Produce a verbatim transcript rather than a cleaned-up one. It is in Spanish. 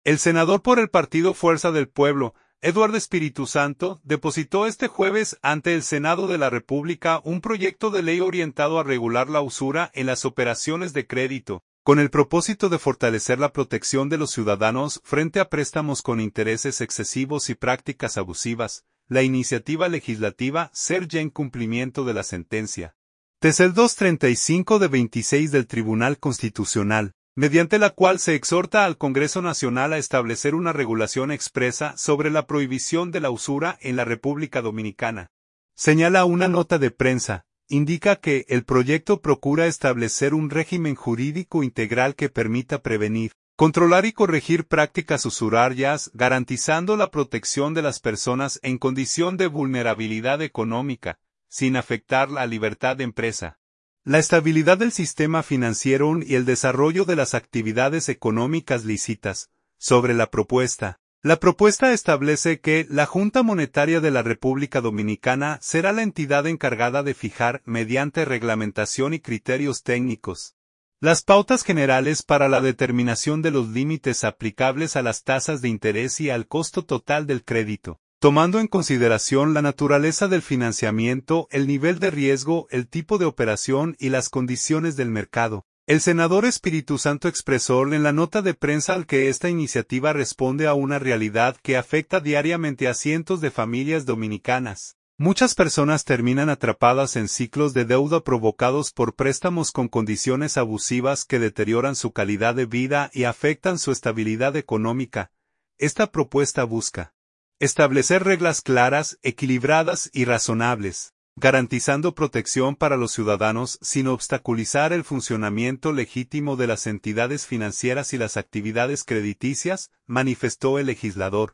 El senador por el partido Fuerza del Pueblo, Eduardo Espíritu Santo, depositó este jueves ante el Senado de la República un proyecto de ley orientado a regular la usura en las operaciones de crédito, con el propósito de fortalecer la protección de los ciudadanos frente a préstamos con intereses excesivos y prácticas abusivas. La iniciativa legislativa ser ya en cumplimiento de la sentencia T C L doscientos treinta y cinco de veintiséis del Tribunal Constitucional, mediante la cual se exhorta al Congreso Nacional a establecer una regulación expresa sobre la prohibición de la usura en la República Dominicana. Señala una nota de prensa, indica que el proyecto procura establecer un régimen jurídico integral que permita prevenir, controlar y corregir prácticas usurarias, garantizando la protección de las personas en condición de vulnerabilidad económica, sin afectar la libertad de empresa, la estabilidad del sistema financiero y el desarrollo de las actividades económicas lícitas. Sobre la propuesta. La propuesta establece que la Junta Monetaria de la República Dominicana será la entidad encargada de fijar, mediante reglamentación y criterios técnicos, las pautas generales para la determinación de los límites aplicables a las tasas de interés y al costo total del crédito, tomando en consideración la naturaleza del financiamiento, el nivel de riesgo, el tipo de operación y las condiciones del mercado. El senador Espíritu Santo expresó en la nota de prensa al que esta iniciativa responde a una realidad que afecta diariamente a cientos de familias dominicanas. Muchas personas terminan atrapadas en ciclos de deuda provocados por préstamos con condiciones abusivas que deterioran su calidad de vida y afectan su estabilidad económica. Esta propuesta busca establecer reglas claras, equilibradas y razonables, garantizando protección para los ciudadanos sin obstaculizar el funcionamiento legítimo de las entidades financieras y las actividades crediticias, manifestó el legislador.